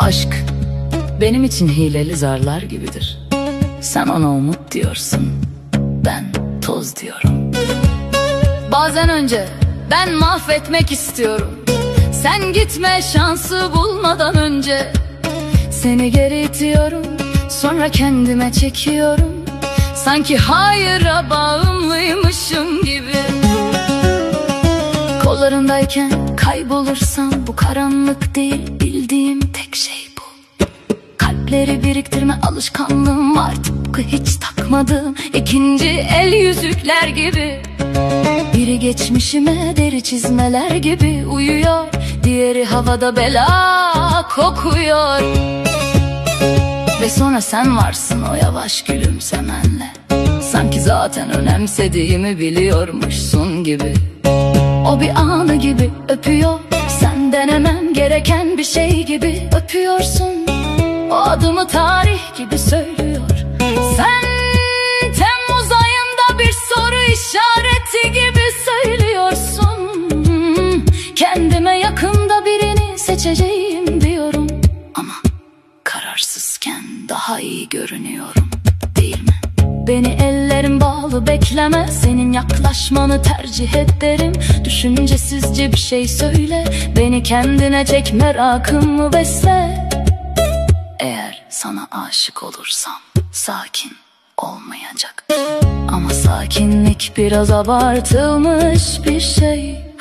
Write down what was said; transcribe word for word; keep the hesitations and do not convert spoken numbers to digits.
Aşk benim için hileli zarlar gibidir. Sen ona umut diyorsun, ben toz diyorum. Bazen önce ben mahvetmek istiyorum, sen gitme şansı bulmadan önce. Seni geri itiyorum, sonra kendime çekiyorum, sanki hayıra bağımlıymışım gibi. Kollarındayken kaybolursam bu karanlık değil, bildiğim tek şey bu. Kalpleri biriktirme alışkanlığım var, tıpkı hiç takmadığım ikinci el yüzükler gibi. Biri geçmişime deri çizmeler gibi uyuyor, diğeri havada bela kokuyor. Ve sonra sen varsın o yavaş gülümsemenle, sanki zaten önemsediğimi biliyormuşsun gibi. O bir anı gibi öpüyor, sen denemem gereken bir şey gibi öpüyorsun. O adımı tarih gibi söylüyor, sen Temmuz ayında bir soru işareti gibi söylüyorsun. Kendime yakında birini seçeceğim diyorum, ama kararsızken daha iyi görünüyorum, değil mi? Beni ellerim bağlı bekleme, senin yaklaşmanı tercih ederim. Düşüncesizce bir şey söyle, beni kendine çek, merakımı besle. Eğer sana aşık olursam sakin olmayacak, ama sakinlik biraz abartılmış bir şey.